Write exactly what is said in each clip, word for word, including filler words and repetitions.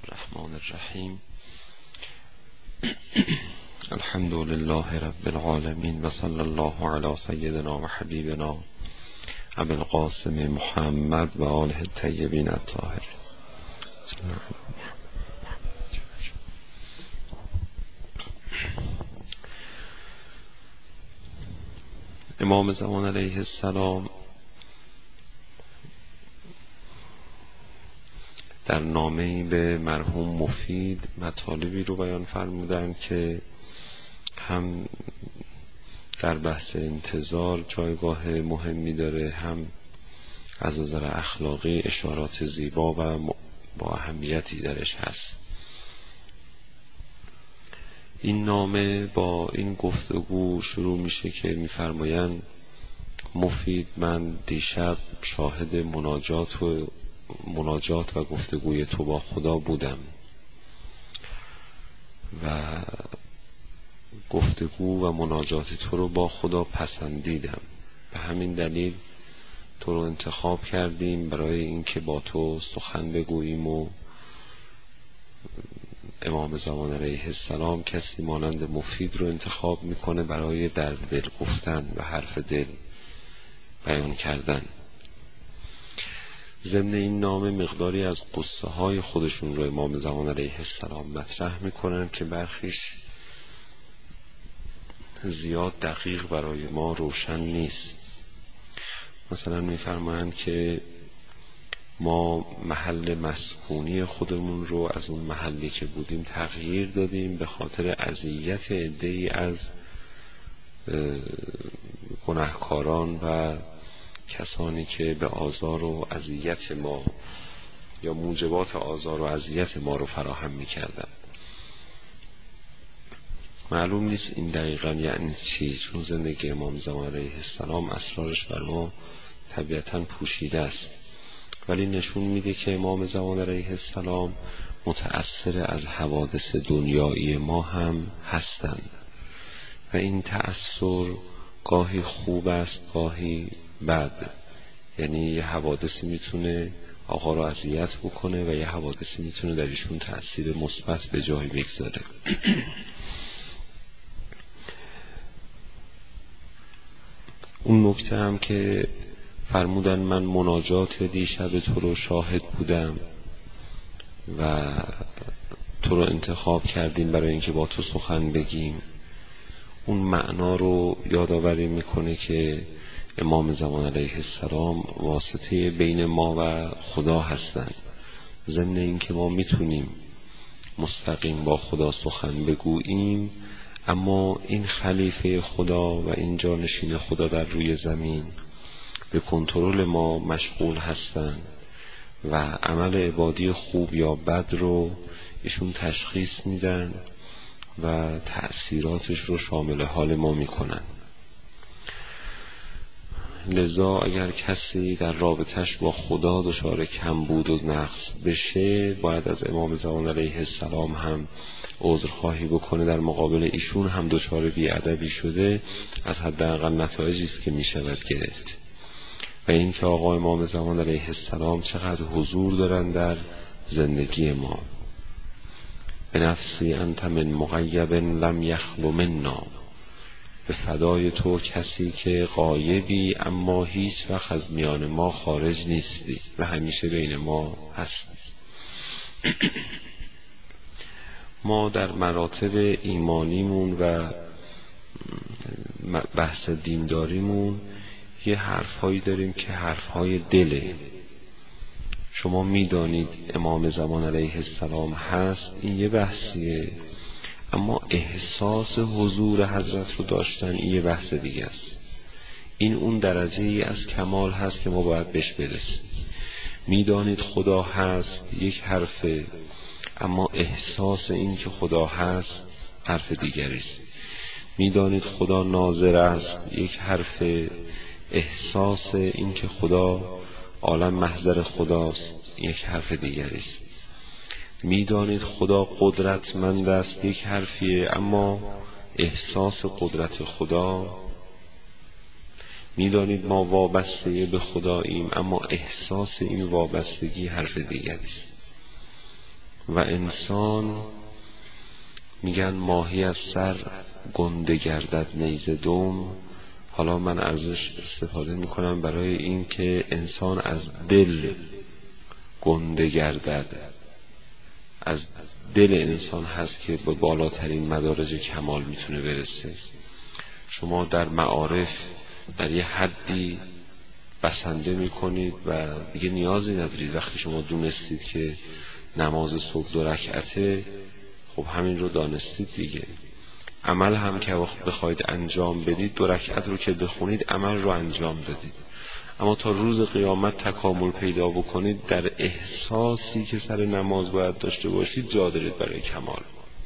الرحمن الرحیم. الحمد لله رب العالمین و صلی الله علی سیدنا و حبیبنا ابی القاسم محمد و آله الطیبین الطاهرین. امام زمان علیه السلام در نامه‌ای به مرحوم مفید مطالبی رو بیان فرمودند که هم در بحث انتظار جایگاه مهمی داره، هم از نظر اخلاقی اشارات زیبا و با اهمیتی درش هست. این نامه با این گفتگو شروع میشه که میفرمایند مفید، من دیشب شاهد مناجات و مناجات و گفتگوی تو با خدا بودم و گفتگو و مناجات تو رو با خدا پسندیدم. به همین دلیل تو رو انتخاب کردیم برای اینکه با تو سخن بگوییم و امام زمان علیه السلام کسی مانند مفید رو انتخاب میکنه برای در دل گفتن و حرف دل بیان کردن. ضمن این نامه مقداری از قصه های خودشون رو امام زمان علیه السلام مطرح میکنن که برخیش زیاد دقیق برای ما روشن نیست. مثلا میفرمایند که ما محل مسکونی خودمون رو از اون محلی که بودیم تغییر دادیم به خاطر اذیت عده‌ای از گناهکاران و کسانی که به آزار و اذیت ما یا موجبات آزار و اذیت ما رو فراهم می‌کردن. معلوم نیست این دقیقاً یعنی چی، چون زندگی امام زمان علیه السلام اسرارش بر ما طبیعتاً پوشیده است، ولی نشون میده که امام زمان علیه السلام متأثر از حوادث دنیایی ما هم هستند و این تأثیر گاهی خوب است گاهی بد. یعنی یه حوادثی میتونه آقا رو اذیت بکنه و یه حوادثی میتونه در ایشون تأثیر مثبت به جای بگذاره. اون نکته هم که فرمودن من مناجات دیشب تو رو شاهد بودم و تو رو انتخاب کردیم برای اینکه با تو سخن بگیم، اون معنا رو یادآوری میکنه که امام زمان علیه السلام واسطه بین ما و خدا هستند. ضمن این که ما میتونیم مستقیم با خدا سخن بگوییم، اما این خلیفه خدا و این جانشین خدا در روی زمین به کنترل ما مشغول هستند و عمل عبادی خوب یا بد رو ایشون تشخیص میدن و تأثیراتش رو شامل حال ما میکنن. لذا اگر کسی در رابطش با خدا دچار کمبود و نقص بشه، باید از امام زمان علیه السلام هم عذرخواهی بکنه. در مقابل ایشون هم دچار بی‌ادبی شده، از حداقل نتایجی است که میشود گرفت. و این که آقا امام زمان علیه السلام چقدر حضور دارن در زندگی ما. به نفسی انت من مغیب لم یخلو منا، به فدای تو کسی که غایبی اما هیچ وقت از میان ما خارج نیستی و همیشه بین ما هستی. ما در مراتب ایمانیمون و بحث دینداریمون یه حرفهایی داریم که حرفهای دله. شما میدانید امام زمان علیه السلام هست، این یه بحثیه، اما احساس حضور حضرت رو داشتن این یه بحث دیگه است. این اون درجه ای از کمال هست که ما باید بهش برسیم. میدانید خدا هست یک حرفه، اما احساس این که خدا هست حرف دیگری است. میدانید خدا ناظر است یک حرفه، احساس این که خدا عالم محضر خداست یک حرف دیگری است. میدانید خدا قدرتمند است یک حرفیه، اما احساس قدرت خدا. میدانید ما وابسته به خداییم، اما احساس این وابستگی حرف دیگری است. و انسان میگن ماهی از سر گنده گردد نیزه دم. حالا من ازش استفاده میکنم برای این که انسان از دل گنده گردد. از دل انسان هست که به بالاترین مدارج کمال میتونه برسه. شما در معارف در یه حدی بسنده میکنید و دیگه نیازی ندارید. وقتی شما دونستید که نماز صبح دو رکعته، خب همین رو دانستید دیگه. عمل هم که وقت بخواید انجام بدید، دو رکعت رو که بخونید عمل رو انجام دادید. اما تا روز قیامت تکامل پیدا بکنید در احساسی که سر نماز باید داشته باشید جا دارید برای کمال.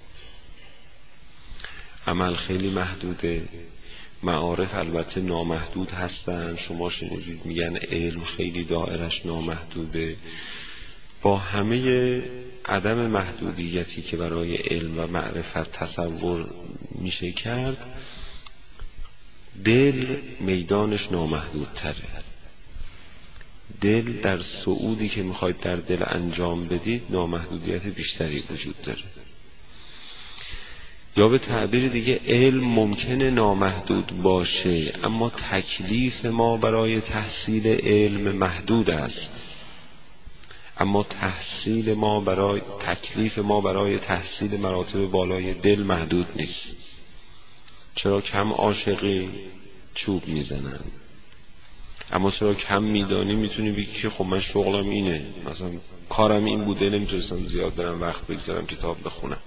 عمل خیلی محدوده، معارف البته نامحدود هستن. شما شنیدید میگن علم خیلی دائرش نامحدوده. با همه عدم محدودیتی که برای علم و معرفت تصور میشه کرد، دل میدانش نامحدود تره. دل در صعودی که میخواید در دل انجام بدید نامحدودیت بیشتری وجود داره. یا به تعبیر دیگه علم ممکنه نامحدود باشه، اما تکلیف ما برای تحصیل علم محدود است. اما تحصیل ما برای تکلیف ما برای تحصیل مراتب بالای دل محدود نیست. چرا کم عاشقی چوب میزنن، اما چرا کم میدانی میتونی بگی که خب من شغلم اینه، مثلا کارم این بوده، نمیتونستم زیاد برم وقت بگذارم کتاب بخونم.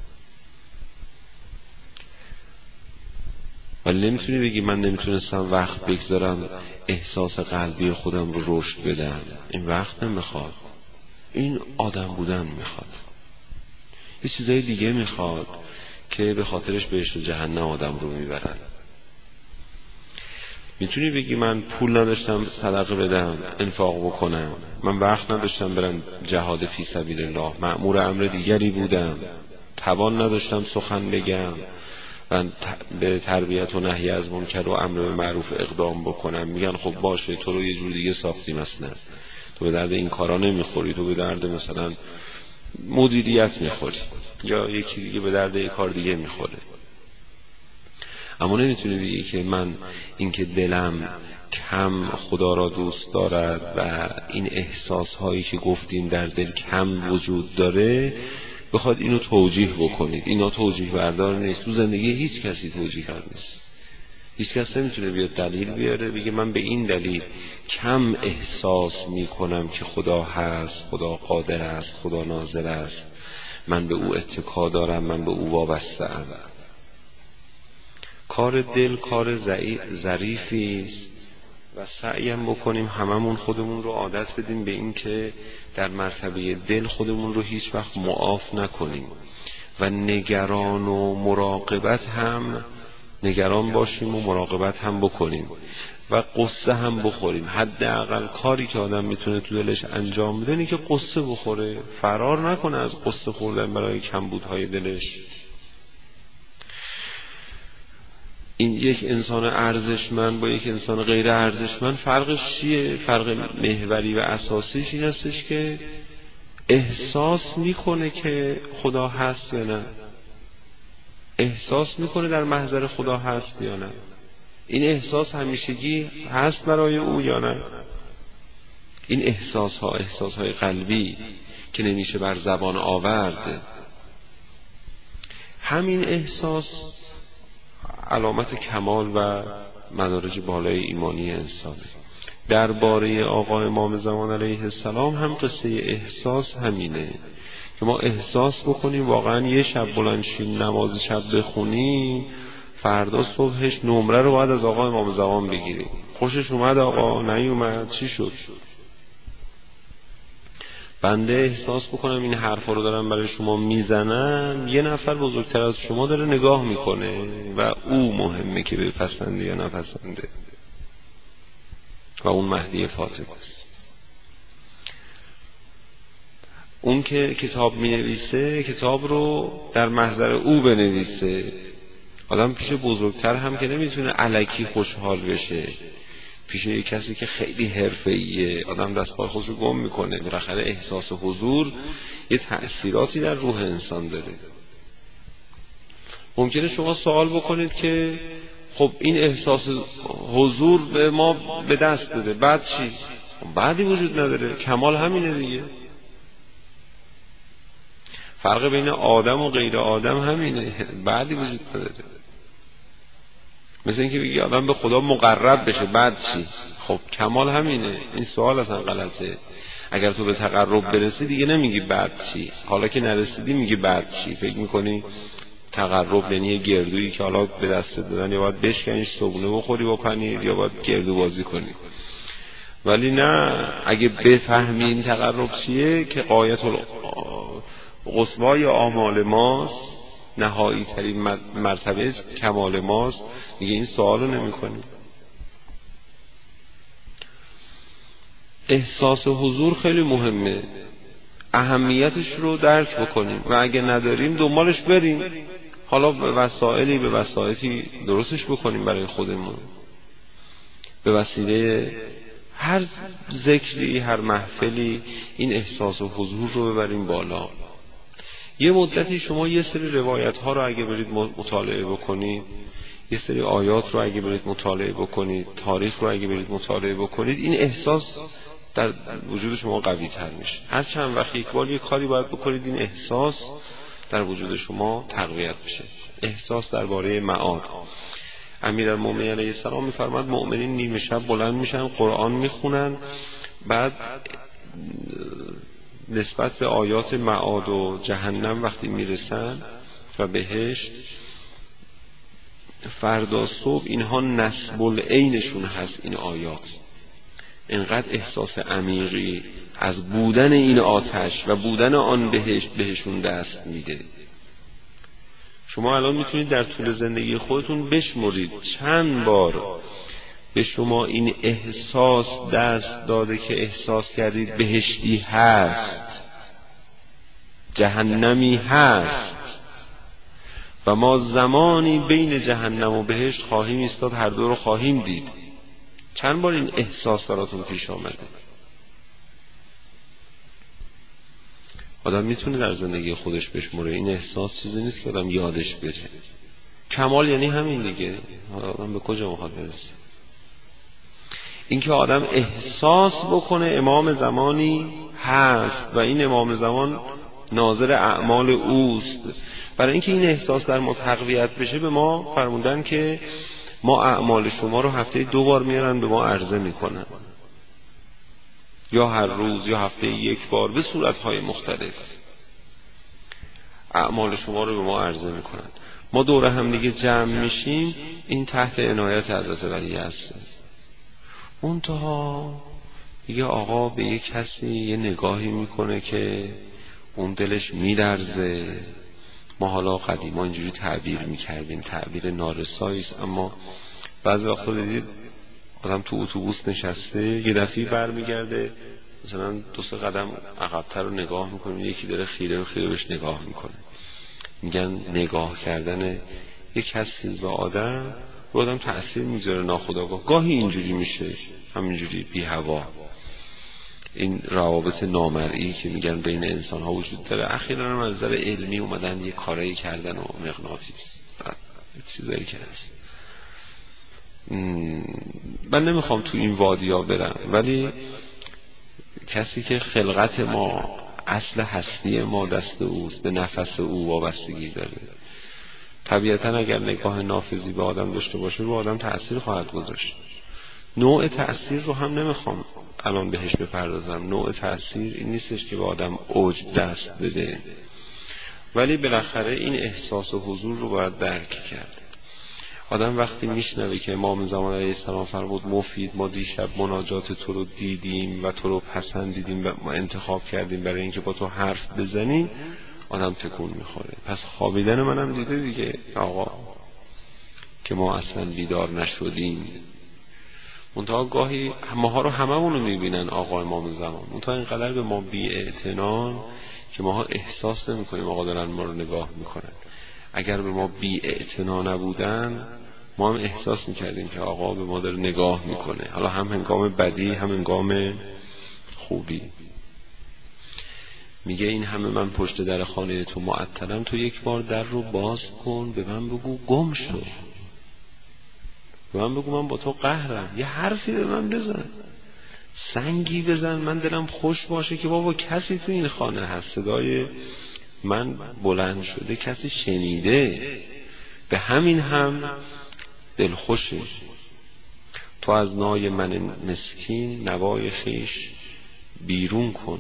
ولی نمیتونی بگی من نمیتونستم وقت بگذارم احساس قلبی خودم رو رشد بدم. این وقت نمیخواد، این آدم بودن میخواد، یه چیزای دیگه میخواد که به خاطرش بهشت و جهنم آدم رو میبرن. میتونی بگی من پول نداشتم صدقه بدم، انفاق بکنم، من وقت نداشتم برم جهاد فی سبیل الله، مأمور امر دیگری بودم، توان نداشتم سخن بگم، من به تربیت و نهی از منکر و امر به معروف اقدام بکنم. میگن خب باشه، تو رو یه جور دیگه ساختیم، اصلا تو به درد این کارا نمیخوری، تو به درد مثلا مدیریت میخوری، یا یکی دیگه به درد یک کار دیگه میخوره. اما نمیتونی بگی که من اینکه دلم کم خدا را دوست دارد و این احساس هایی که گفتیم در دل کم وجود داره بخواد اینو توجیه بکنید. اینا توجیه بردار نیست. تو زندگی هیچ کسی توجیه بردار نیست. هیچ کس نمیتونه بیاد دلیل بیاره بگه من به این دلیل کم احساس میکنم که خدا هست، خدا قادر است، خدا ناظر است، من به او اتکا دارم، من به او وابسته ام. کار دل کار ظریفی است و سعیم بکنیم هممون خودمون رو عادت بدیم به این که در مرتبه دل خودمون رو هیچ وقت معاف نکنیم و نگران و مراقبت هم نگران باشیم و مراقبت هم بکنیم و قصه هم بخوریم. حداقل کاری که آدم میتونه تو دلش انجام بده اینه که قصه بخوره، فرار نکنه از قصه خوردن برای کمبودهای دلش. این یک انسان ارزشمند با یک انسان غیر ارزشمند فرقش چیه؟ فرق محوری و اساسیش این هستش که احساس میکنه که خدا هست یا نه، احساس میکنه در محضر خدا هست یا نه، این احساس همیشگی هست برای او یا نه. این احساس ها احساس های قلبی که نمیشه بر زبان آورد، همین احساس علامت کمال و مدارج بالای ایمانی انسانه. درباره آقا امام زمان علیه السلام هم قصه احساس همینه که ما احساس بکنیم واقعا یه شب بلندشیم نماز شب بخونیم، فردا صبحش نمره رو باید از آقا امام زمان بگیریم. خوشش اومد آقا، نیومد چی شد؟ بنده احساس بکنم این حرفا رو دارم برای شما میزنم، یه نفر بزرگتر از شما داره نگاه میکنه و او مهمه که بپسنده یا نپسنده و اون مهدی فاطمه است. اون که کتاب مینویسه کتاب رو در محضر او بنویسه. آدم پیش بزرگتر هم که نمیتونه الکی خوشحال بشه، پیش یک کسی که خیلی حرفه‌ایه آدم دست پای خودش رو گم میکنه. بالاخره احساس حضور یه تأثیراتی در روح انسان داره. ممکنه شما سوال بکنید که خب این احساس حضور به ما به دست داده، بعد چی؟ بعدی وجود نداره، کمال همینه دیگه. فرق بین آدم و غیر آدم همینه، بعدی وجود نداره. مثل اینکه بگی آدم به خدا مقرب بشه، بعد چی؟ خب کمال همینه. این سوال اصلا غلطه. اگر تو به تقرب برسی دیگه نمیگی بعد چی، حالا که نرسیدی میگی بعد چی. فکر میکنی تقرب یعنی یه گردویی که حالا به دست دادن یا باید بشکنیش صبحونه بخوری با پنیر یا باید گردو بازی کنی. ولی نه، اگه بفهمی این تقرب چیه که غایت القصوای آمال ماست، نهایی ترین مرتبه کمال ماست، دیگه این سوالو نمی کنی. احساس حضور خیلی مهمه، اهمیتش رو درک بکنیم و اگه نداریم دنبالش بریم، حالا به وسایلی به وسایلی درستش بکنیم برای خودمون، به وسیله هر ذکری هر محفلی این احساس و حضور رو ببریم بالا. یه مدتی شما یه سری روایت ها رو اگه برید مطالعه بکنید، یه سری آیات رو اگه برید مطالعه بکنید، تاریخ رو اگه برید مطالعه بکنید، این احساس در وجود شما قوی تر میشه. هر چند وقت یک بار یک کاری باید بکنید این احساس در وجود شما تقویت بشه. احساس درباره معاد. امیرالمومنین علیه السلام میفرماد مؤمنین نیمه شب بلند میشن قرآن میخونن، بعد نسبت به آیات معاد و جهنم وقتی میرسن و بهشت، فردا صبح اینها نصب العینشون هست. این آیات اینقدر احساس عمیقی از بودن این آتش و بودن آن بهشت بهشون دست میده. شما الان میتونید در طول زندگی خودتون بشمرید چند بار به شما این احساس دست داده که احساس کردید بهشتی هست، جهنمی هست و ما زمانی بین جهنم و بهشت خواهیم ایستاد، هر دو رو خواهیم دید. چند بار این احساس براتون پیش آمده؟ آدم میتونه در زندگی خودش بشمره. این احساس چیزی نیست که آدم یادش بره. کمال یعنی همین دیگه. آدم به کجا میخواد برسه؟ این که آدم احساس بکنه امام زمانی هست و این امام زمان ناظر اعمال اوست. برای اینکه این احساس در ما تقویت بشه به ما فرمودن که ما اعمال شما رو هفته دو بار میارن به ما عرضه میکنن، یا هر روز یا هفته یک بار به صورتهای مختلف اعمال شما رو به ما عرضه میکنن. ما دور هم دیگه جمع میشیم، این تحت عنایت حضرت ولی هست. منتها یه آقا به یک کسی یه نگاهی میکنه که اون دلش میلرزه. ما حالا قدیما اینجوری تعبیر میکردیم، تعبیر نارساییست، اما بعضی وقتا دیدید آدم تو اتوبوس نشسته یه دفعه برمیگرده مثلا دو سه قدم عقب‌تر رو نگاه میکنه، یکی داره خیره خیره بهش نگاه میکنه. میگن نگاه کردن یک کسی به آدم رو آدم تأثیر میذاره ناخودآگاه. گاهی اینجوری میشه، همینجوری بی هوا. این روابط نامرئی که میگن بین انسان ها وجود داره، اخیراً هم از نظر علمی اومدن یه کارایی کردن و مغناطیس چیزایی که هست. من نمیخوام تو این وادیا برم، ولی کسی که خلقت ما، اصل هستی ما دست اوست، به نفس او وابستگی داره، طبیعتاً اگر نگاه نافذی به آدم داشته باشه رو آدم تأثیر خواهد گذاشت. نوع تأثیر رو هم نمیخوام الان بهش بپردازم. نوع تأثیر این نیستش که به آدم اوج دست بده، ولی بالاخره این احساس و حضور رو باید درک کرد. آدم وقتی میشنوه که امام زمان علیه السلام فرمود مفید ما دیشب مناجات تو رو دیدیم و تو رو پسندیدیم و ما انتخاب کردیم برای اینکه با تو حرف بزنیم، آدم تکون میخوره. پس خوابیدن منم دیده دیگه آقا که ما اصلا بیدار نشدیم. منتها گاهی ماها رو هممونو میبینن آقا امام زمان، منتها اینقدر به ما بی اعتنان که ماها احساس نمی کنیم آقا دارن ما رو نگاه میکنن. اگر به ما بی اعتنا نبودن ما هم احساس میکردیم که آقا به ما داره نگاه میکنه، حالا هم هنگام بدی هم هنگام خوبی. میگه این همه من پشت در خانه تو معطلم، تو یک بار در رو باز کن، به من بگو گم شو، به من بگو من با تو قهرم، یه حرفی به من بزن، سنگی بزن، من دلم خوش باشه که بابا کسی تو این خانه هست، صدای من بلند شده، کسی شنیده، به همین هم دل خوشه. تو از نای من مسکین نوای خیش بیرون کن.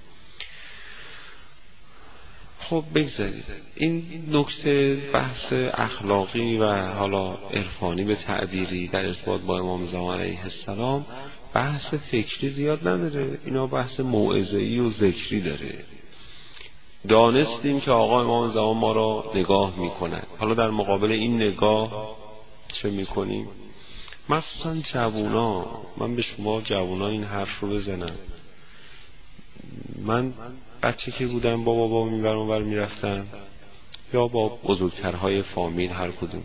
خب بگذارید این نکته بحث اخلاقی و حالا عرفانی به تعبیری در ارتباط با امام زمان علیه السلام بحث فکری زیاد نداره، اینا بحث موعظه‌ای و ذکری داره. دانستیم که آقا امام زمان ما را نگاه میکنه، حالا در مقابل این نگاه چه میکنیم؟ مخصوصا جوونا، من به شما جوونا این حرف رو بزنم، من بچه که بودم با بابا میبرم اونور میرفتم یا با بزرگترهای فامیل هر کدوم،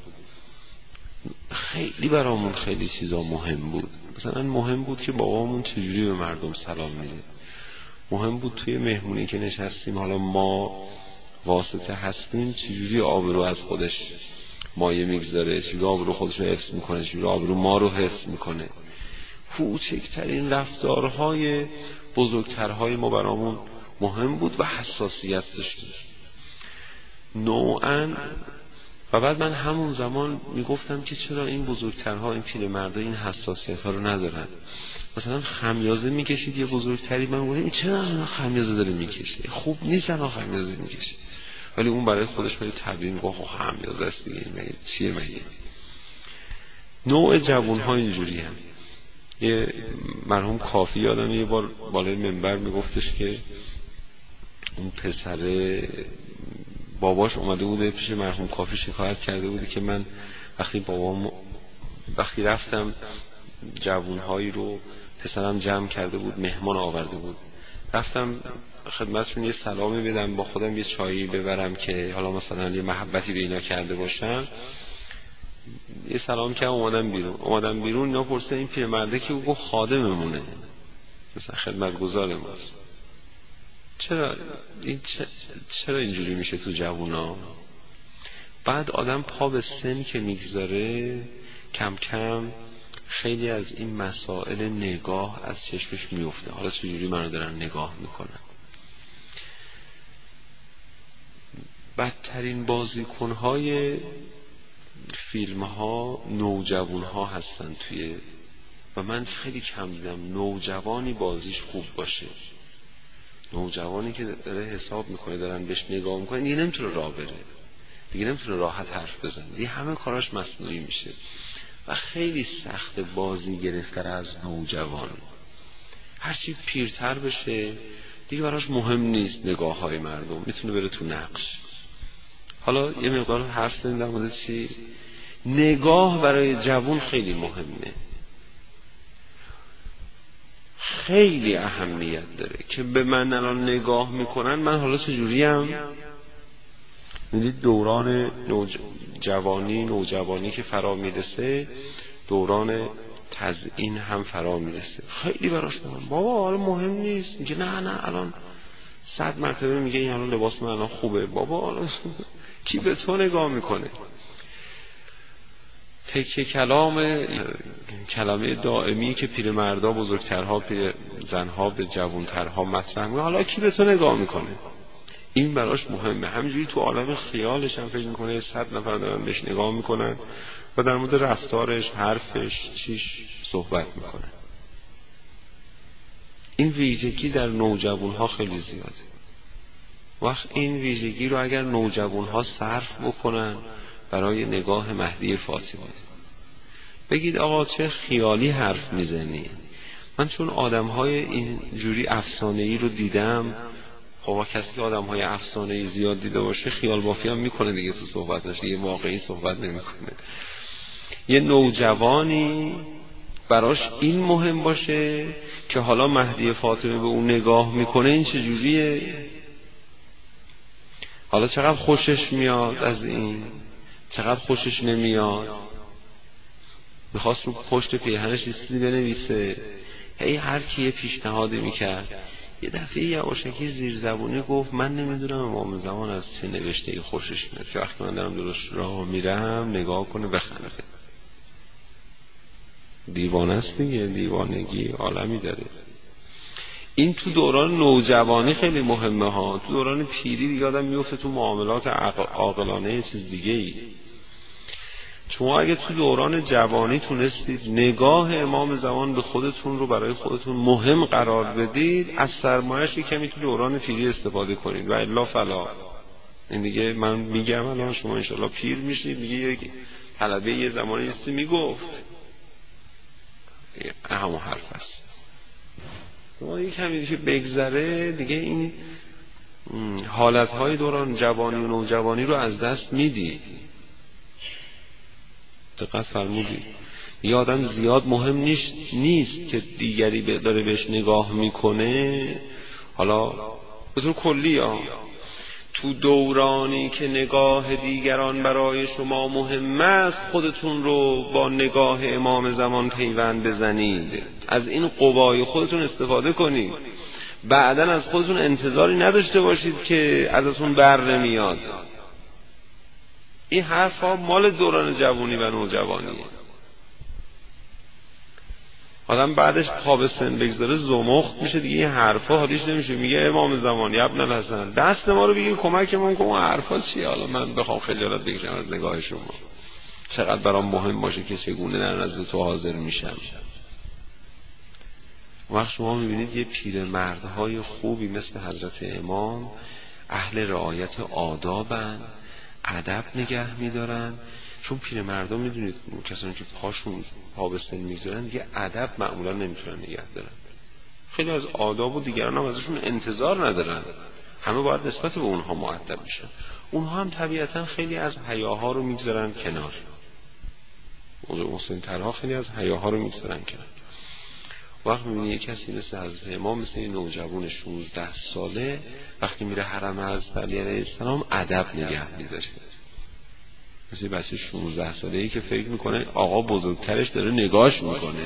خیلی برامون خیلی چیزا مهم بود. مثلا مهم بود که بابامون چجوری به مردم سلام میده، مهم بود توی مهمونی که نشستیم حالا ما واسطه هستیم چجوری آبرو از خودش مایه میگذاره، چجوری آبرو خودش رو حفظ میکنه، چجوری آبرو ما رو حفظ میکنه. کوچکترین رفتارهای بزرگترهای ما برامون مهم بود و حساسیت داشتیم نوعاً. و بعد من همون زمان میگفتم که چرا این بزرگترها، این پیرمردا این حساسیت ها رو ندارن. مثلا خمیازه میکشید یه بزرگتری، من گفتم این چرا خمیازه داره میکشه، خوب نیست انا خمیازه میکشه، ولی اون برای خودش برای تبیین گفت خمیازه است دیگه، این چیه مگه. نوع جوان ها اینجوری هم. یه مرحوم کافی یادم یه بار بالای منبر میگفتش که اون پسره باباش اومده بوده پیش مرحوم کافی، شکایت کرده بوده که من وقتی بابام وقتی رفتم جوانهایی رو پسرم جمع کرده بود، مهمان آورده بود، رفتم خدمتشون یه سلامی بدم، با خودم یه چایی ببرم که حالا مثلا یه محبتی به اینا کرده باشم، یه سلام که اومدم بیرون اومدم بیرون اینا پرسه این پیرمرده که او خادممونه، مثلا خدمتگزار ماست. چرا این چرا اینجوری میشه تو جوونا؟ بعد آدم پا به سن که میگذاره کم کم خیلی از این مسائل نگاه از چشمش میفته، حالا چجوری منو دارن نگاه میکنن. بدترین بازیکنهای فیلم ها نوجوان ها هستن توی، و من خیلی کم دیدم نوجوانی بازیش خوب باشه. نوجوانی که داره حساب میکنه دارن بهش نگاه میکنه دیگه نمیتونه راه بره، دیگه نمیتونه راحت حرف بزنه، دیگه همه کاراش مصنوعی میشه و خیلی سخت بازی گرفتن از نوجوان. هرچی پیرتر بشه دیگه براش مهم نیست نگاه های مردم، میتونه بره تو نقش. حالا یه مقدار حرف زدیم در مورد چی؟ نگاه برای جوان خیلی مهمه، خیلی اهمیت داره که به من الان نگاه میکنن من حالا چجوریم. میدید دوران نوج... جوانی نوجوانی که فرا میرسه، دوران تزیین هم فرا میرسه، خیلی براش مهم. بابا حالا مهم نیست، میگه نه نه الان صد مرتبه میگه این الان لباس من الان خوبه، بابا الان کی به تو نگاه میکنه. تکه کلام کلمه دائمی که پیرمردا بزرگترها پیر زنها به جوانترها مطرح میکنه، حالا کی به تو نگاه میکنه، این براش مهمه. همینجوری تو عالم خیالش هم فکر میکنه صد نفر دارن بهش نگاه میکنن و در مورد رفتارش، حرفش، چیش صحبت میکنه. این ویژگی در نوجوانها خیلی زیاده. وقت این ویژگی رو اگر نوجوانها صرف بکنن برای نگاه مهدی فاطمی، بگید آقا چه خیالی حرف میزنی، من چون آدمهای اینجوری افسانه‌ای رو دیدم. خب کسی که آدمهای افسانه‌ای زیاد دیده باشه خیال بافی هم میکنه دیگه، تو صحبتش یه واقعی صحبت نمیکنه. یه نوجوانی براش این مهم باشه که حالا مهدی فاطمی به اون نگاه میکنه این چجوریه، حالا چقدر خوشش میاد از این، چقدر خوشش نمیاد. میخواست رو پشت پیرهنش چیزی بنویسه، هی هر کی یه پیشنهادی میکرد. یه دفعه یواشکی زیر زبونی گفت من نمیدونم امام زمان از چه نوشته‌ای خوشش میاد که وقتی من دارم درست راه میرم نگاه کنه بخنده. دیوانه است دیگه، دیوانگی عالمی داره. این تو دوران نوجوانی خیلی مهمه ها. تو دوران پیری دیگه آدم میفته تو معاملات عاقلانه یه چیز دیگه ای. شما اگه تو دوران جوانی تونستید نگاه امام زمان به خودتون رو برای خودتون مهم قرار بدید، از سرمایه‌اش کمی تو دوران پیری استفاده کنید و الا فلا. این دیگه من میگم الان شما انشالله پیر میشید، میگه یک طلبه یه زمانی هستی میگفت همون حرف است. شما یک کمی که بگذره دیگه این حالتهای دوران جوانی و نوجوانی رو از دست میدید. دقت فرمودید؟ یه آدم زیاد مهم نیست نیست که دیگری داره بهش نگاه میکنه. حالا به طور کلی ها تو دورانی که نگاه دیگران برای شما مهم است، خودتون رو با نگاه امام زمان پیوند بزنید، از این قوای خودتون استفاده کنید. بعداً از خودتون انتظاری نداشته باشید که ازتون بر نمیاد. این حرف ها مال دوران جوانی و نوجوانیه. آدم بعدش پا به سن بگذاره زمخت میشه دیگه، این حرفا حالیش نمیشه. میگه امام زمان یا ابن الحسن دست ما رو بگیر کمکمون کن. اون حرفا چیه؟ حالا من بخوام خجالت بکشم از نگاه شما، چقدر برام مهم باشه که چگونه در نزد تو حاضر میشم. وقت شما میبینید یه پیرمردهای خوبی مثل حضرت امام اهل رعایت آدابن، ادب نگه میدارن. چون پیرمردان میدونید کسانی که پاشون پا به سن میگذارن دیگه ادب معمولا نمیتونن نگه دارن. خیلی از آداب و دیگران هم ازشون انتظار ندارن، همه باید نسبت به اونها مؤدب بشن. اونها هم طبیعتا خیلی از حیاها رو میگذارن کنار. مسلم ترها خیلی از حیاها رو میگذارن کنار. وقت میبینی یک کسی مثل حضرت امام، مثل این نوجوان شانزده ساله، وقتی میره حرم حضرت علی علیه السلام ادب نگه میداره. مثل بچه شانزده ساله‌ای که فکر میکنه آقا بزرگترش داره نگاش میکنه.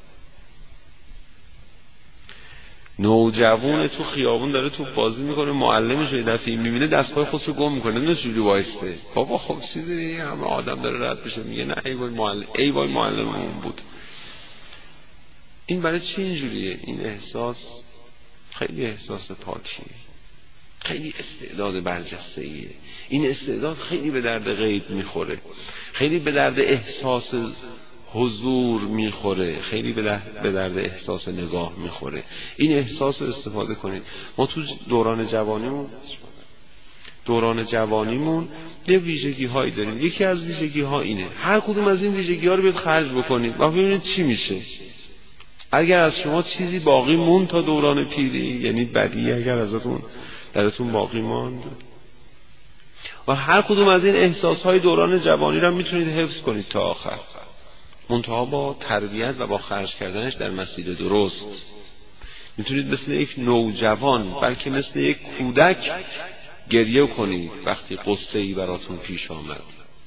نوجوان تو خیابون داره تو بازی میکنه، معلمش یه دفعه میبینه دستگاه خودشو گم میکنه، نه چجوری وایسته. بابا خب چیزی دیگه، همه آدم داره رد بشه میگه نه ای وای معلم، ای وای معلممون بود. این برای چی اینجوریه؟ این احساس خیلی احساس پاکیه، خیلی استعداد برجسته‌ایه. این استعداد خیلی به درد غیب میخوره، خیلی به درد احساس حضور میخوره، خیلی به درد احساس نگاه میخوره. این احساس رو استفاده کنید. ما تو دوران جوانیمون دوران جوانیمون یه ویژگی هایی داریم. یکی از ویژگی ها اینه، هر کدوم از این ویژگی ها رو باید خرج بکنید و ببینید چی میشه. اگر از شما چیزی باقی موند تا دوران پیری، یعنی بدی اگر ازتون درتون باقی ماند، و هر کدوم از این احساسهای دوران جوانی رو میتونید حفظ کنید تا آخر، منتها با تربیت و با خرج کردنش در مسیر درست. میتونید مثل یک نوجوان بلکه مثل یک کودک گریه کنید وقتی قصه‌ای براتون پیش آمد،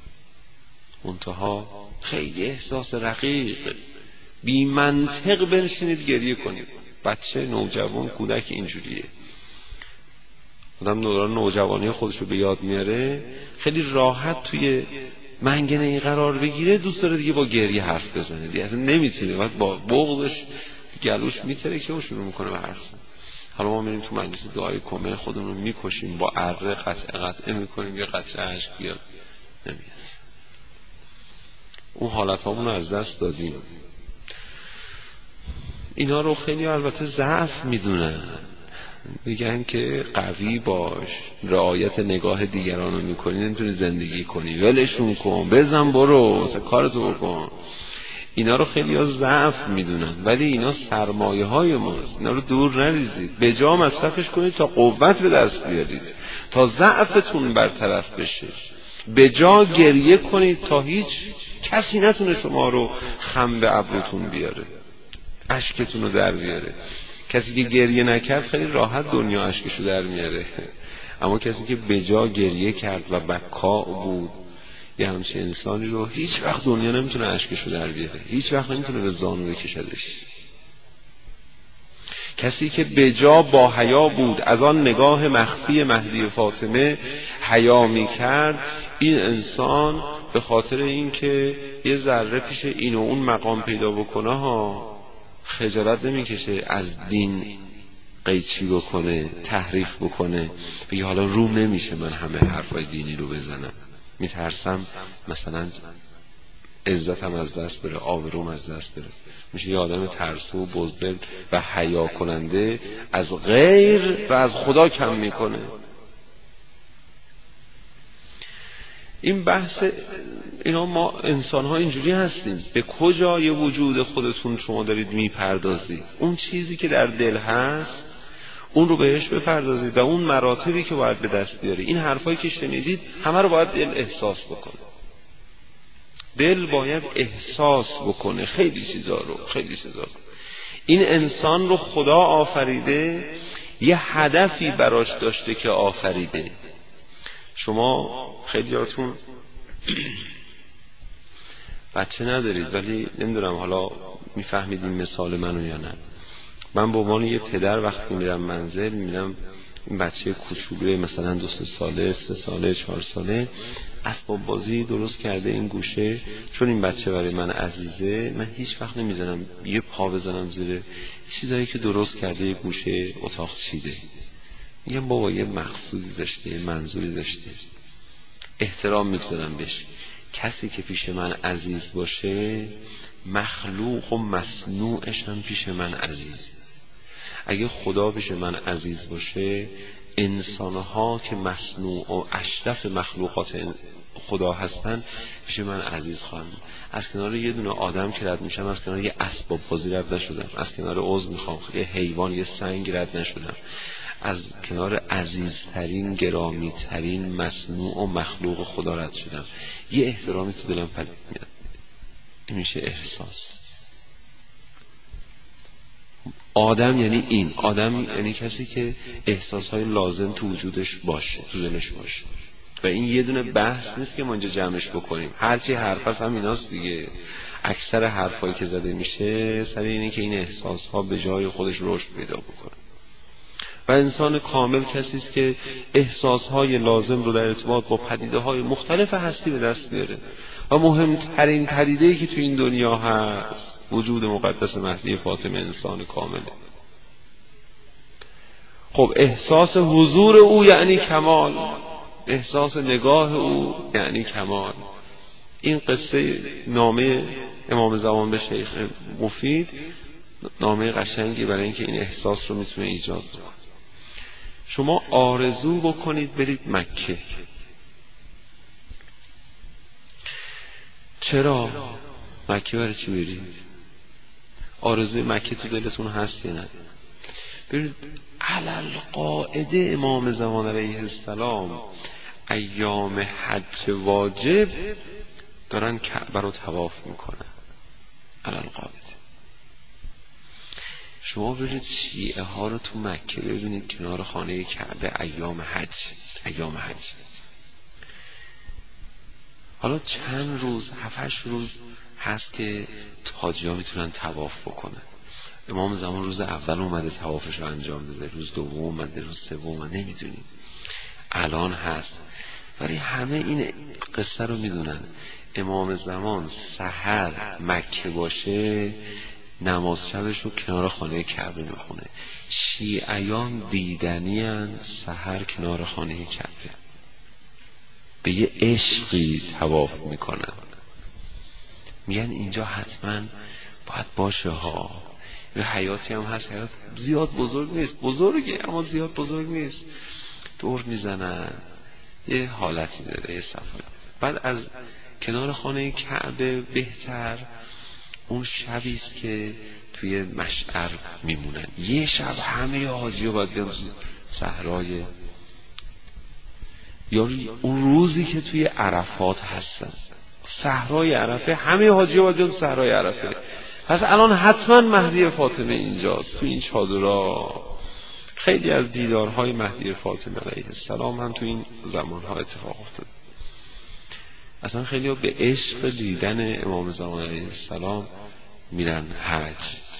منتها خیلی احساس رقیق بی منطق بنشینید گریه کنید. بچه نوجوان کودک اینجوریه. آدم دوران نوجوانی خودشو به یاد میاره، خیلی راحت توی منگنه ای قرار بگیره، دوست داره دیگه با گریه حرف بزنه، دیگه اصلا نمیتونه، بعد با بغضش گلوش میتره که اون شروع میکنه به حرف زدن. حالا ما میریم تو مجلس دعای کمه خودمون رو میکشیم، با اره قطعه قطعه میکنیم یه قطعه اشک بیاد، نمیاد. اون حالت هامون رو از دست دادیم. اینا رو خیلی البته ضعف میدونن، میگن که قوی باش، رعایت نگاه دیگران رو میکنی نمیتونی زندگی کنی، ولشون کن، بزن برو مثلا کارتو بکن. اینا رو خیلی ها ضعف میدونن، ولی اینا سرمایه های ماست. اینا رو دور نریزید، به جا مصرفش کنید تا قوت به دست بیارید، تا ضعفتون برطرف بشه. به جا گریه کنید تا هیچ کسی نتونه شما رو خم به ابروتون بیاره، اشکتون رو در بیاره. کسی که گریه نکرد خیلی راحت دنیا اشکشو در میاره، اما کسی که به جا گریه کرد و بکا بود، یه همچین انسانی رو هیچ وقت دنیا نمیتونه اشکشو در بیاره، هیچ وقت نمیتونه به زانو بکشدش. کسی که بجا با حیا بود، از آن نگاه مخفی مهدی فاطمه حیا میکرد، این انسان به خاطر این که یه ذره پیش این و اون مقام پیدا بکنه ها خجالت نمیکشه از دین قیچی بکنه، تحریف بکنه، بگه حالا روم نمیشه من همه حرفای دینی رو بزنم، میترسم مثلا عزتم از دست بره، آبروم از دست بره. میشه یه آدم ترسو و بزدل و حیا کننده، از غیر و از خدا کم میکنه. این بحث اینا، ما انسان ها اینجوری هستیم. به کجای وجود خودتون شما دارید میپردازید؟ اون چیزی که در دل هست اون رو بهش بپردازید و اون مراتبی که باید به دست بیاری. این حرفایی که شنیدید همه رو باید دل احساس بکنه. دل باید احساس بکنه خیلی چیزا رو، خیلی چیزا رو. این انسان رو خدا آفریده، یه هدفی براش داشته که آفریده. شما خیلیاتون بچه ندارید ولی نمیدونم حالا میفهمید این مثال منو یا نه. من به عنوان یه پدر وقتی میرم منزل میبینم این بچه کوچولوی مثلا دو سه ساله، سه ساله، چهار ساله اسباب بازی درست کرده این گوشه، چون این بچه برای من عزیزه من هیچ وقت نمیزنم یه پا بزنم زیر چیزایی که درست کرده یه گوشه اتاق چیده. میگم بابا یه مقصودی داشته، یه منظوری داشته، احترام میگذارم بهش. کسی که پیش من عزیز باشه مخلوق و مصنوعش هم پیش من عزیز. اگه خدا پیش من عزیز باشه انسانها که مصنوع و اشرف مخلوقات خدا هستن پیش من عزیز خواهند. از کنار یه دونه آدم که رد میشم، از کنار یه اسباب بازی رد نشدم، از کنار عضو میخوام یه حیوان، یه سنگ رد نشدم، از کنار عزیزترین گرامیترین مصنوع و مخلوق خدا رد شدم. یه احترامی تو دلم پدید میاد. این میشه احساس. آدم یعنی این، آدم یعنی کسی که احساسهای لازم تو وجودش باشه، تو دلش باشه. و این یه دونه بحث نیست که ما اینجا جمعش بکنیم. هرچی حرف هست هم ایناست دیگه. اکثر حرفایی که زده میشه سر اینه که این احساسها به جای خودش رشد پیدا بکنه. و انسان کامل کسی است که احساسهای لازم رو در ارتباط با پدیده‌های مختلف هستی به دست بیاره. و مهمترین پدیده‌ای که تو این دنیا هست وجود مقدس مهدی فاطمه انسان کامله. خب احساس حضور او یعنی کمال، احساس نگاه او یعنی کمال. این قصه نامه امام زمان به شیخ مفید نامه قشنگی برای اینکه این احساس رو میتونه ایجاد کنه. شما آرزو بکنید برید مکه. چرا؟ مکه برای چی برید؟ آرزوی مکه تو دلتون هست یا نه؟ برید. علل قاعده امام زمان علیه السلام ایام حج واجب دارن کعبه رو طواف میکنن. علل قاعده. شما برید شیعه ها رو تو مکه ببینید کنار خانه کعبه ایام حج، ایام حج. حالا چند روز، هفتش روز هست که حاجی ها میتونن طواف بکنن. امام زمان روز اول اومده طوافش رو انجام داده، روز دوم اومده، روز سوم اومده، نمیدونیم الان هست. ولی همه این قصه رو میدونن. امام زمان سحر مکه باشه نماز شبش رو کنار خانه کعبه میخونه. شیعیان دیدنی هن سحر کنار خانه کعبه، به یه عشقی طواف میکنن. میگن اینجا حتما باید باشه ها. یه حیاتی هم هست، حیات زیاد بزرگ نیست، بزرگه اما زیاد بزرگ نیست. دور میزنن، یه حالتی داره، یه صفحه. بعد از کنار خانه کعبه بهتر اون شبیست که توی مشعر میمونن. یه شب همه حاجی ها باید بیان صحرای، یا اون روزی که توی عرفات هستن، صحرای عرفه، همه حاجی ها باید بیان صحرای عرفه. پس الان حتما مهدی فاطمه اینجاست تو این چادرها. خیلی از دیدارهای مهدی فاطمه علیه السلام هم تو این زمانها اتفاق افتاد. اصلا خیلی ها به عشق دیدن امام زمان علیه السلام میرن حج.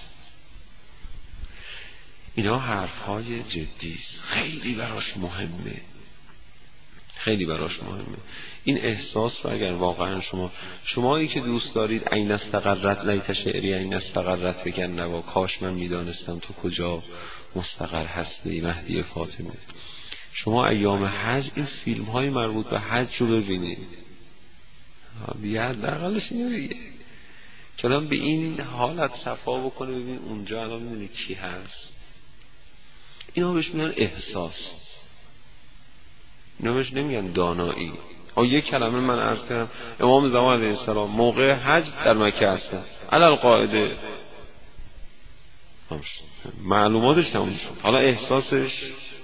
اینا حرفهای جدیست، خیلی براش مهمه، خیلی براش مهمه. این احساس رو اگر واقعا شما شمایی که دوست دارید این استقرت لیت شعری این استقرت بگن نوا، کاش من میدانستم تو کجا مستقر هستی مهدی فاطمه، شما ایام حج این فیلم های مربوط به حج رو ببینید. بیاد درقلش اینه دیگه که الان به این حالت صفا بکنه، ببین اونجا الان میدونی کی هست. اینا بهش میگن احساس، اینا بهش نمیگن دانایی. آه یک کلمه من عرض کردم امام زمان علیه السلام موقع حج در مکه هستن، علل قاعده معلوماتش تموم شد، حالا احساسش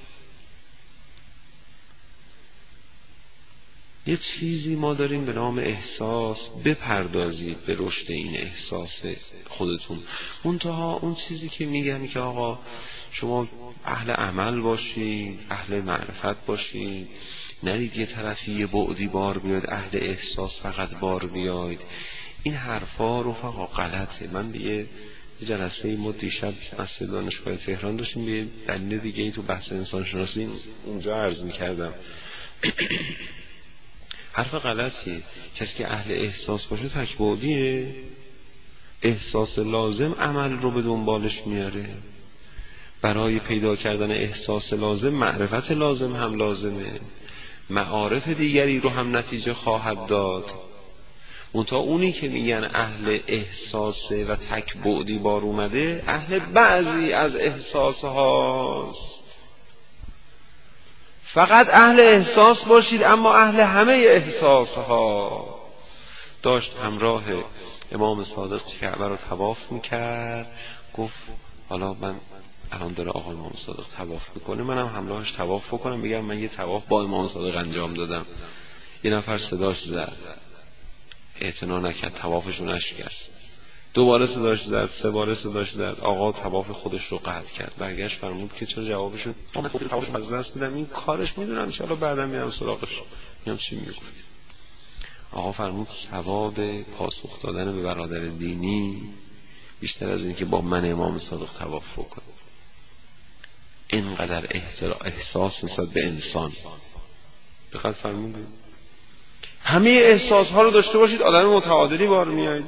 یه چیزی ما داریم به نام احساس. بپردازید به رشد این احساس خودتون. منتها اون چیزی که میگم که آقا شما اهل عمل باشید، اهل معرفت باشید، نرید یه طرفی یه بعدی بار بیاید، اهل احساس فقط بار بیاید، این حرفا رفقا غلطه. من به یه جلسه ما دیشب مسجد دانشگاه تهران داشتیم، به دلیل دیگه ای تو بحث انسان شناسی اونجا عرض میکردم. حرف غلطیه. کسی که اهل احساس باشه تکبودیه، احساس لازم عمل رو به دنبالش میاره. برای پیدا کردن احساس لازم معرفت لازم هم لازمه، معارف دیگری رو هم نتیجه خواهد داد. منتها اونی که میگن اهل احساسه و تکبودی بار اومده، اهل بعضی از احساس هاست. فقط اهل احساس باشید اما اهل همه احساس ها. داشت همراه امام صادق کعبه رو طواف میکرد، گفت حالا من الان داره آقا امام صادق طواف میکنه، منم همراهش طواف بکنم، بگم من یه طواف با امام صادق انجام دادم. یه نفر صداش زد، اعتنا نکرد، طوافشو نشکست. دوباره صداش زد، سه باره صداش زد، آقا طواف خودش رو قطع کرد. برگشت فرمود که چرا جوابشو من خودم طوافش از دست میدم، این کارش میدونم ان شاءالله بعداً میام سراغش، میام چی میگفت. آقا فرمود ثواب پاسخ دادن به برادر دینی بیشتر از این که با من امام صادق طواف کنه. اینقدر احساس نسبت به انسان. دقت فرمودید؟ همه احساس ها رو داشته باشید، آدم متعادلی بار میایید.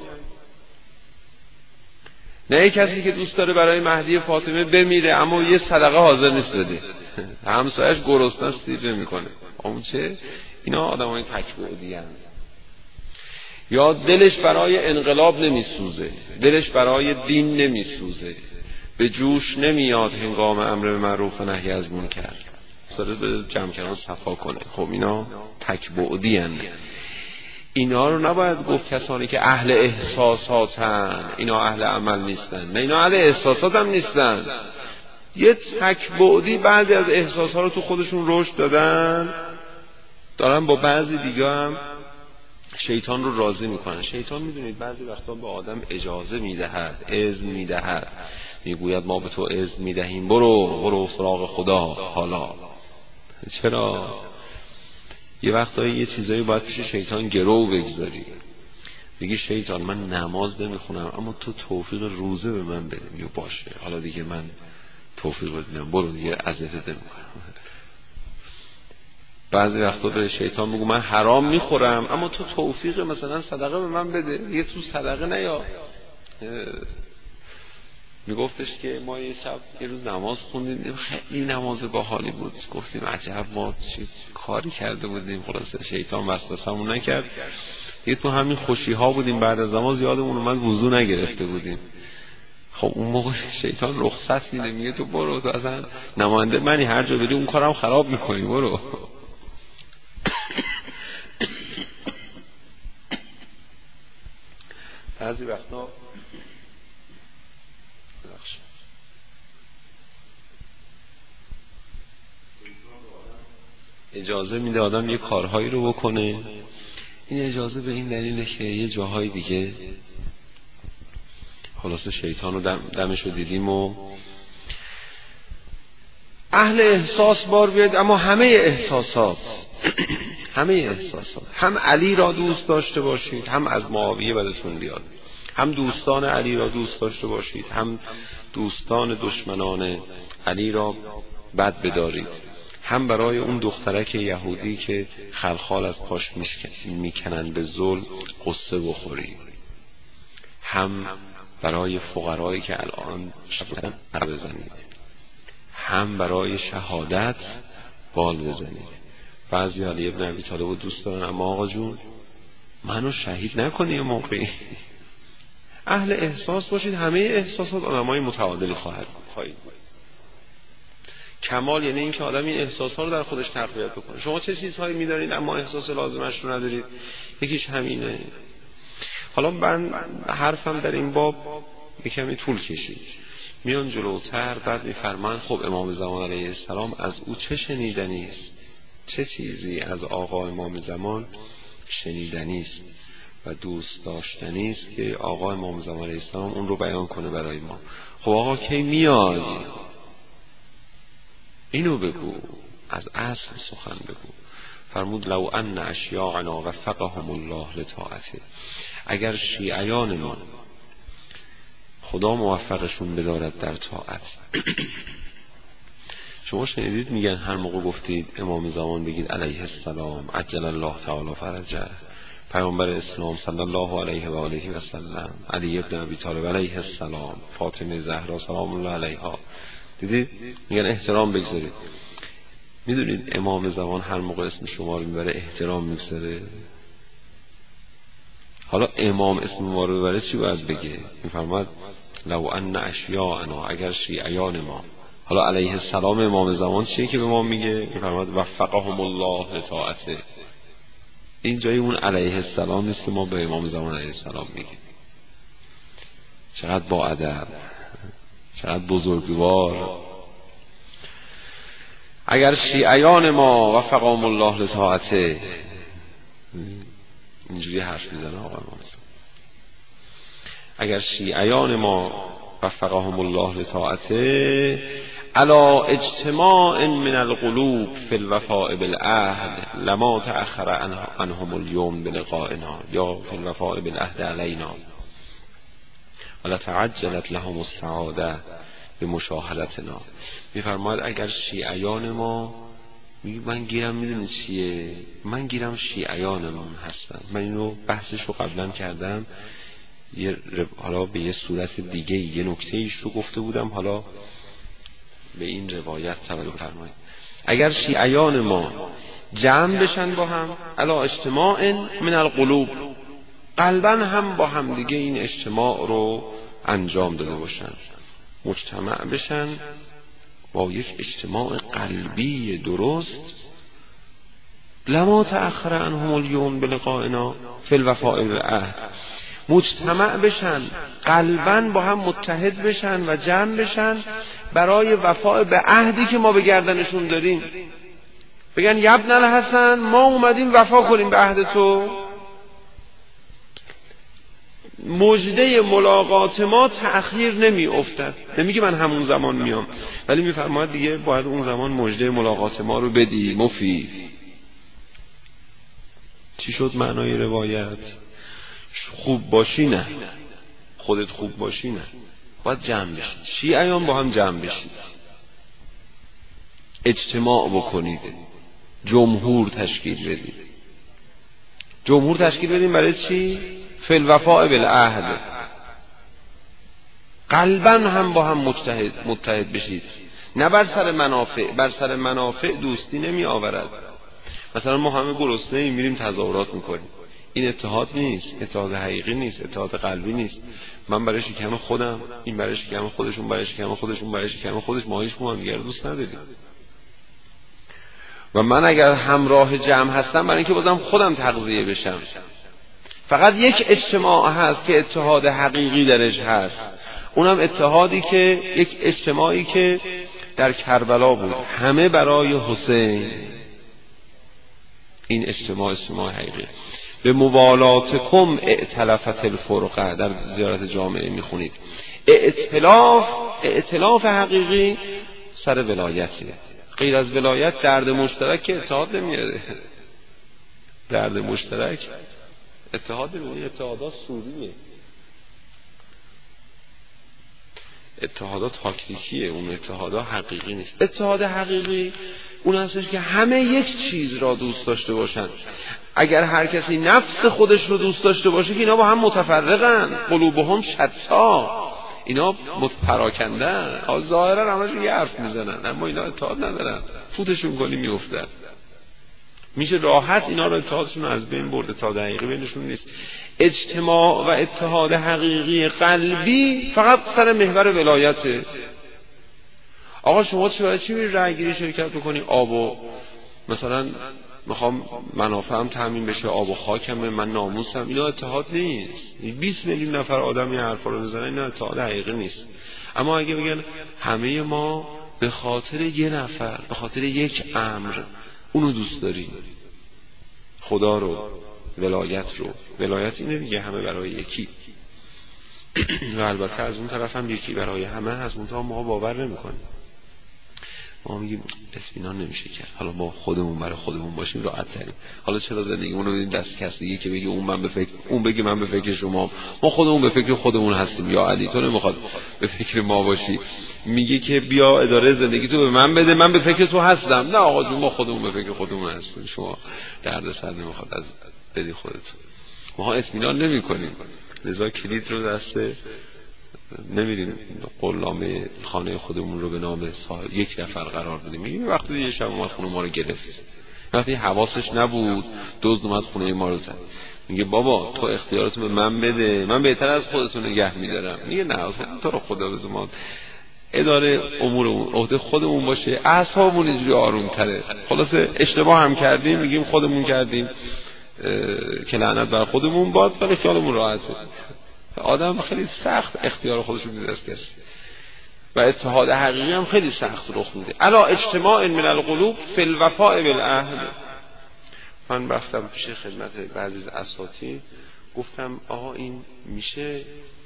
نه کسی که دوست داره برای مهدی فاطمه بمیره اما یه صدقه حاضر نیست بده، همسایش گرسنه است دیر نمیکنه. اون چه؟ اینا آدمای تکبودی ان. یا دلش برای انقلاب نمیسوزه، دلش برای دین نمیسوزه، به جوش نمیاد هنگام امر به معروف و نهی از منکر، داره به جمع کردن صفا کنه. خب اینا تکبودی ان. اینا رو نباید گفت کسانی که اهل احساساتن اینا اهل عمل نیستن. نه، اینا اهل احساسات هم نیستن. یه تکبودی بعضی از احساس ها رو تو خودشون رشد دادن، دارن با بعضی دیگه هم شیطان رو راضی میکنن. شیطان میدونید بعضی وقتا به آدم اجازه میدهد، اذن میدهد، میگوید ما به تو اذن میدهیم، برو برو سراغ خدا. حالا چرا یه وقتایی یه چیزایی باید پیش شیطان گرو بگذاری، دیگه شیطان من نماز نمیخونم اما تو توفیق روزه به من بده، میگه باشه حالا دیگه من توفیق بدم، برو دیگه اذیتت نمیکنم. بعضی وقتا به شیطان میگه من حرام میخورم اما تو توفیق مثلا صدقه به من بده، دیگه تو صدقه نیا. میگفتش که ما یه شب یه روز نماز خوندیم، خیلی نماز باحالی بود، گفتیم عجب ما چی کاری کرده بودیم. خلاصه شیطان وسوسمون نکرد، یه تو همین خوشی ها بودیم. بعد از نماز یادمون اومد وضو نگرفته بودیم. خب اون موقع شیطان رخصت میده، میگه تو برو، تو اصلا نماینده منی، هر جا بری اون کارم خراب میکنی، برو. بعضی وقتا اجازه میده آدم یه کارهایی رو بکنه. این اجازه به این دلیله که یه جاهای دیگه خلاصه شیطان رو دم دمش رو دیدیم و اهل احساس بار بیاد، اما همه احساسات همه احساسات. هم علی را دوست داشته باشید، هم از معاویه بدتون بیاد. هم دوستان علی را دوست داشته باشید، هم دوستان دشمنان علی را بد بدارید. هم برای اون دخترک یهودی که خلخال از پاش میکنن به ظلم قصه بخورید. هم برای فقرایی که الان شبیدن بزنید. هم برای شهادت بال بزنید. بعضی علی ابن ابی طالب رو دوست دارن، اما آقا جون منو شهید نکنی. موقعی اهل احساس باشید. همه احساسات آدمای متعادلی خواهد خواهید بود. کمال یعنی این که آدم این احساسات رو در خودش تقویت بکنه. شما چه چیزهایی می‌دارید اما احساس لازمش رو ندارید؟ یکیش همینه. حالا من حرفم در این باب یکمی طول کشید. میان جلوتر بعد میفرمان خب امام زمان علیه السلام از او چه شنیدنی است؟ چه چیزی از آقا امام زمان شنیدنی است و دوست داشتنی است که آقا امام زمان علیه السلام اون رو بیان کنه برای ما. خب آقا کی میای؟ اینو بگو، از اصل سخن بگو. فرمود لو ان اشیاعنا وفقهم الله لطاعته. اگر شیعیان ما خدا موفقشون بدارد در طاعت. شما شنیدید میگن هر موقع گفتید امام زمان بگید علیه السلام عجل الله تعالی فرجه، پیامبر اسلام صلی الله علیه و آله و سلم، علی ابن ابی طالب علیه السلام، فاطمه زهرا سلام الله علیها. دیدید میگن احترام بگذارید. میدونید امام زمان هر موقع اسم شما رو میبره احترام میگذاره. حالا امام اسم ما رو ببره چی باید بگه؟ میفرماد لو ان اشیاءنا، اگر شیعیان ما. حالا علیه السلام امام زمان چیه که به ما میگه؟ میفرماد وفقهم الله لطاعته. این جای اون علیه السلام نیست که ما به امام زمان علیه السلام میگیم. چقدر با ادب، چقدر بزرگوار. اگر شیعیان ما وفقهم الله لطاعته، اینجوری حرف میزنه آقا امام زمان. اگر شیعیان ما وفقهم الله لطاعته علا اجتماع من القلوب فی الوفاء بالعهد لما تأخر عنهم اليوم بلقائنا یا فی الوفاء بالعهد علینا ولا تعجلت لهم السعاده بمشاهدتنا. میفرماید اگر شیعیان ما، من گیرم میدونید چیه؟ من گیرم شیعیانمون هستن. من اینو بحثش رو قبلا کردم، یه حالا به یه صورت دیگه یه نکته ایش رو گفته بودم، حالا به این روایت توجه فرمایید. اگر شیعیان ما جمع بشن با هم علی اجتماع من القلوب، قلبا هم با هم دیگه این اجتماع رو انجام داده باشن، مجتمع بشن با یک اجتماع قلبی درست، لما تأخر عنهم اليوم بلقائنا فی الوفاء بالعهد، مجتمع بشن قلباً با هم متحد بشن و جمع بشن برای وفاء به عهدی که ما به گردنشون داریم. بگن یا ابن الحسن ما اومدیم وفا کنیم به عهد تو. مژده ملاقات ما تأخیر نمی افتد. نمیگه من همون زمان میام، ولی میفرماید دیگه باید اون زمان مژده ملاقات ما رو بدی. مفید چی شد معنای روایت؟ خوب باشی نه، خودت خوب باشی نه، باید جمع بشید. شیعیان با هم جمع بشید، اجتماع بکنید، جمهور تشکیل بدید. جمهور تشکیل بدید برای چی؟ فی الوفاء بالعهد. قلباً هم با هم متحد متحد بشید، نه بر سر منافع. بر سر منافع دوستی نمی آورد. مثلا ما همه گرسنه میریم تظاهرات میکنیم، این اتحاد نیست، اتحاد حقیقی نیست، اتحاد قلبی نیست. من برای شکم خودم، این برای شکم خودشون، برای شکم خودشون، برای شکم خودش، ما هیچ کدوم دیگه دوست نداریم. و من اگر همراه جمع هستم برای اینکه بازم خودم تغذیه بشم. فقط یک اجتماع هست که اتحاد حقیقی درش هست، اونم اتحادی که یک اجتماعی که در کربلا بود، همه برای حسین. این اجتماع اجتماع حقیقی. به موالاتکم ائتلفت الفرقه، در زیارت جامعه میخونید. ائتلاف، ائتلاف حقیقی سر ولایته. غیر از ولایت درد مشترک که اتحاد نمیاره. درد مشترک اتحاد بین اتحادات سودیه، اتحادات تاکتیکیه، اون اتحادات حقیقی نیست. اتحاد حقیقی اون هستش که همه یک چیز را دوست داشته باشن. اگر هر کسی نفس خودش رو دوست داشته باشه که اینا با هم متفرقن، قلوبهم شتا، اینا متپراکندن، ظاهرا همشون یه حرف میزنن اما اینا اتحاد ندارن، فوتشون کنی میافتن. میشه راحت اینا رو اتحادشون از بین برد. اتحاد حقیقی بینشون نیست. اجتماع و اتحاد حقیقی قلبی فقط سر محور ولایته. آقا شما چرا چی میری رای گیری شرکت بکنی؟ آب و مثلا میخوام منافعم تامین بشه، آب و خاکمه، من ناموسم، اینا اتحاد نیست. بیست میلیون نفر آدم این حرفا رو میزنن، اینا اتحاد حقیقی نیست. اما اگه بگن همه ما به خاطر یه نفر، به خاطر یک امر اونو دوست داریم، خدا رو، ولایت رو، ولایت اینه دیگه، همه برای یکی و البته از اون طرف هم یکی برای همه هست، منتها ما باور نمی‌کنیم. ما میگیم اطمینان نمیشه کرد، حالا ما خودمون برای خودمون باشیم راحت تریم. حالا چرا زندگیمون رو بدیم دست کس دیگه که بگه اون من به فکر، اون بگه من به فکر شما، ما خودمون به فکر خودمون هستیم. یا علی تو نمیخواد به فکر ما باشی، میگه که بیا اداره زندگی تو به من بده، من به فکر تو هستم. نه آقا جون، ما خودمون به فکر خودمون هستیم، شما درد سر نمیخواد از بدی خودتون. ما اطمینان نمی‌کنیم، لذا کلید رو دست نمیریم قلامه خانه خودمون رو به نام صاحب یک نفر قرار بدیم. میگیم وقتی یه شب اومد خونه ما رو گرفت، وقتی حواسش نبود دزد اومد خونه ما رو زد، میگه بابا تو اختیاراتو به من بده، من بهتر از خودتون نگه میدارم. میگه نه تو رو خدا بذار ما اداره امورمون عهده خودمون باشه، اعصابمون اینجوری آروم تره. خلاصه اشتباه هم کردیم میگیم خودمون کردیم که لعنت بر خودمون باد، ولی خیالمون راحته. آدم خیلی سخت اختیار خودش رو میده از کسی و اتحاد حقیقی هم خیلی سخت رخ میده. الا اجتماع من القلوب فی الوفاء بالعهد. من رفتم پیش خدمت بعضی از اساتید گفتم آقا این میشه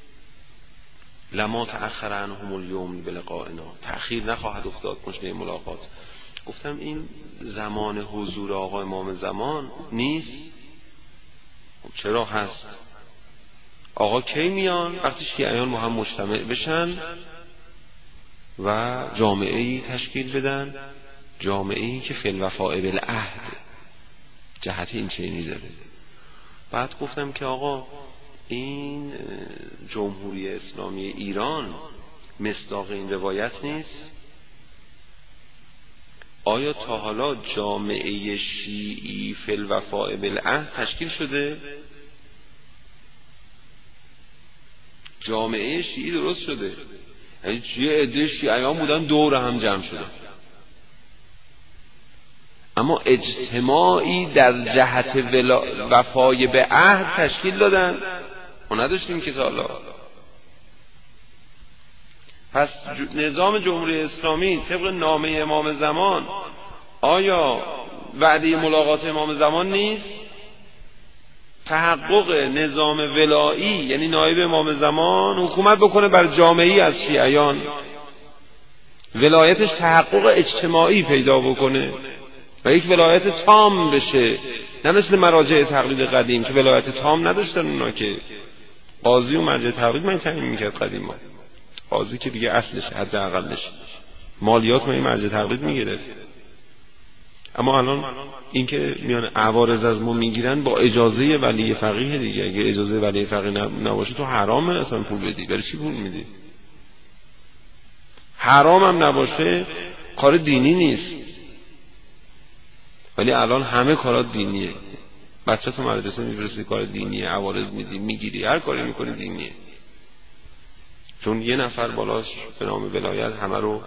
لما تأخر عنهم اليوم بلقائنا، تأخیر نخواهد افتاد مجمع ملاقات. گفتم این زمان حضور آقا امام زمان نیست؟ چرا هست؟ آقا کی میان؟ وقتی شیعیان با هم مجتمع بشن و جامعه‌ای تشکیل بدن، جامعه‌ای که فی الوفاء بالعهد، جهت این چنینی داره. بعد گفتم که آقا این جمهوری اسلامی ایران مصداق این روایت نیست؟ آیا تا حالا جامعه شیعی فی الوفاء بالعهد تشکیل شده؟ جامعه شیعی درست شده، یعنی یه عده شیعیان بودن دور هم جمع شدن، اما اجتماعی در جهت ولا... وفای به عهد تشکیل دادن ما نداشتیم که تا حالا. پس نظام جمهوری اسلامی طبق نامه امام زمان آیا وعده ملاقات امام زمان نیست؟ تحقق نظام ولایی یعنی نایب امام زمان حکومت بکنه بر جامعه‌ای از شیعیان، ولایتش تحقق اجتماعی پیدا بکنه و یک ولایت تام بشه، نه مثل مراجع تقلید قدیم که ولایت تام نداشتن. اونا که قاضی و مرجع تقلید من تعیین میکرد قدیم، قاضی که دیگه اصلش حداقلش مالیات من مرجع تقلید میگرفت. اما الان این که میان عوارض از ما میگیرن با اجازه ولی فقیه دیگه. اگه اجازه ولی فقیه نباشه تو حرامه اصلا پول بدی، برای چی پول میدی؟ حرام هم نباشه کار دینی نیست، ولی الان همه کارات دینیه. بچه تو مدرسه میفرستی کار دینیه، عوارض میدی میگیری، هر کاری میکنی دینیه، چون یه نفر بالاش به نام ولایت همه رو.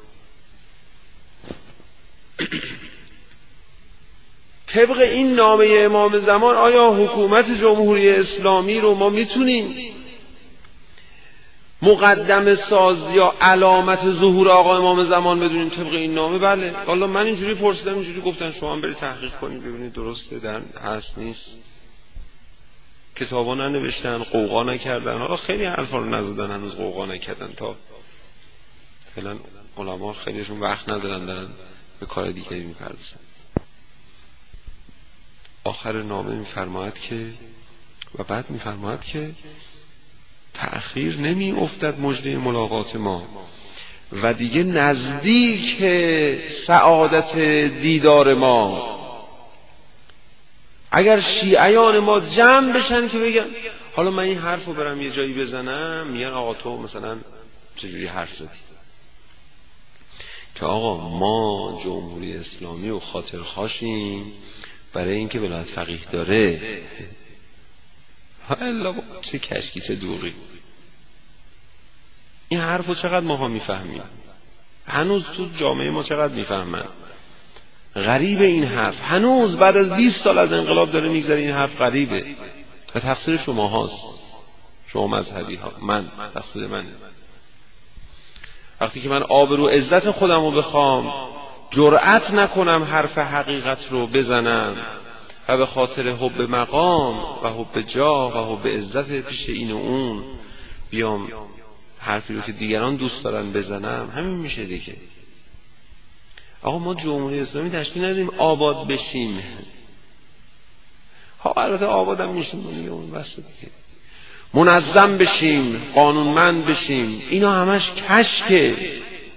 طبق این نامه امام زمان آیا حکومت جمهوری اسلامی رو ما میتونیم مقدم ساز یا علامت ظهور آقا امام زمان بدونیم طبق این نامه؟ بله. حالا من اینجوری پرسیدم، اینجوری گفتن، شما هم برید تحقیق کنید ببینید درسته در هست نیست. کتابا ننوشتن، قوقا نکردن، حالا خیلی حرفا رو نزدن، هنوز قوقا نکردن. تا فعلا علما خیلیشون وقت ندارن، دارن به کار دیگری میپردازن. آخر نامه میفرماید که و بعد میفرماید که تأخیر نمی افتد مژده ملاقات ما و دیگه نزدیک سعادت دیدار ما. اگر شیعیان ما جمع بشن که بگن حالا من این حرف رو برم یه جایی بزنم، میگن آقا تو مثلا چجوری حرف زدی؟ که آقا ما جمهوری اسلامی و خاطرخواشیم برای اینکه ولایت فقیه داره. الا چه کشکی چه دوغی. این حرف رو چقدر ماها میفهمیم؟ هنوز تو جامعه ما چقدر میفهمن؟ غریب این حرف هنوز بعد از بیست سال از انقلاب داره میگذره. این حرف غریبه و تقصیر شما هاست، شما مذهبی ها. من تقصیر من. وقتی که من آبرو عزت خودم رو بخوام جرأت نکنم حرف حقیقت رو بزنم و به خاطر حب مقام و حب جاه و حب عزت پیش این و اون بیام حرفی رو که دیگران دوست دارن بزنم، همین میشه دیگه. آقا ما جمهوری اسلامی تشکیل ندیم آباد بشیم. ها البته آبادم میشیم دیگه، اون بس دیگه. منظم بشیم، قانونمند بشیم، اینا همش کشکه.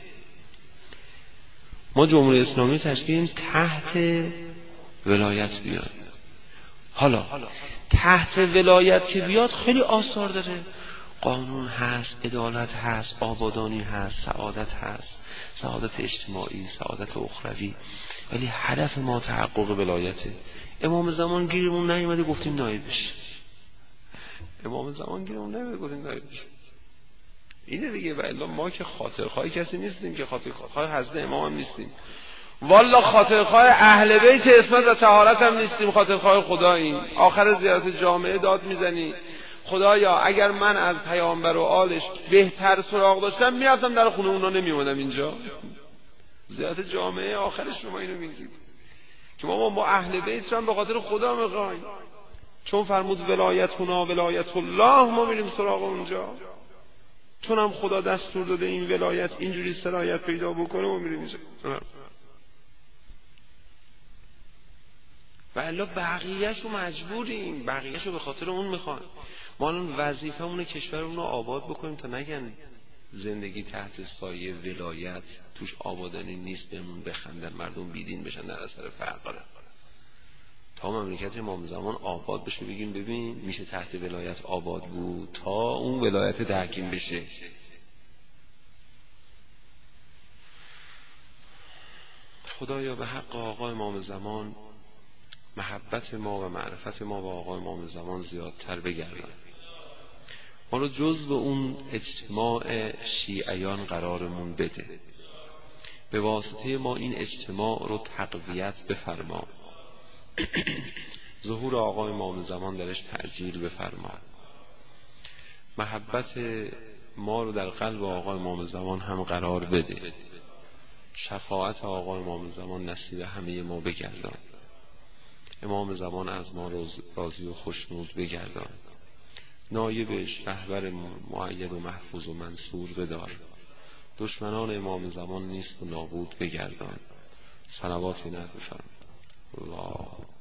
ما جمهوری اسلامی تشکیل تحت ولایت بیاد. حالا تحت ولایت که بیاد خیلی آثار داره. قانون هست، عدالت هست، آبادانی هست، سعادت هست، سعادت اجتماعی، سعادت اخروی. ولی هدف ما تحقق ولایته. امام زمان گیرمون نیومده گفتیم نایب بشه. امام زمان گیرمون نیومده گفتیم نایب بشه. اینه دیگه. و الا ما که خاطرخواه کسی نیستیم، که خاطرخواه حضرت امام هم نیستیم. والا خاطرخواه اهل بیت عصمت و طهارت هم نیستیم، خاطرخواه خداییم. آخر زیارت جامعه داد میزنی خدایا اگر من از پیامبر و آلش بهتر سراغ داشتم میرفتم در خونه اونا، نمیومدم اینجا. زیارت جامعه آخرش شما اینو میگید که ما ما اهل بیت رو هم به خاطر خدا میخوایم، چون فرمود ولایت هنا ولایت الله، ما میریم سراغ اونجا. چون هم خدا دستور داده این ولایت اینجوری سرایت پیدا بکنه، ما میریم اینجا. و الا بقیه‌شو مجبوریم، بقیه‌شو به خاطر اون میخوان. ما الان وظیفه‌مونه کشورمون رو آباد بکنیم تا نگن زندگی تحت سایه ولایت توش آبادانی نیست، بهمون بخندن، مردم بیدین بشن در اثر فرقاره. تا مملکت امام زمان آباد بشه بگیم ببین میشه تحت ولایت آباد بود، تا اون ولایت تحکیم بشه. خدایا به حق آقا امام زمان محبت ما و معرفت ما با آقا امام زمان زیادتر بگردن. ما رو جزو اون اجتماع شیعیان قرارمون بده. به واسطه ما این اجتماع رو تقویت بفرما. ظهور آقا امام زمان درش تعجیل بفرما. محبت ما رو در قلب آقا امام زمان هم قرار بده. شفاعت آقا امام زمان نصیب همه ما بگردان. امام زمان از ما راضی و خوشنود بگردان. نایبش رهبر مؤید و محفوظ و منصور بدار. دشمنان امام زمان نیست و نابود بگردان. صلوات نزد فرمان الله.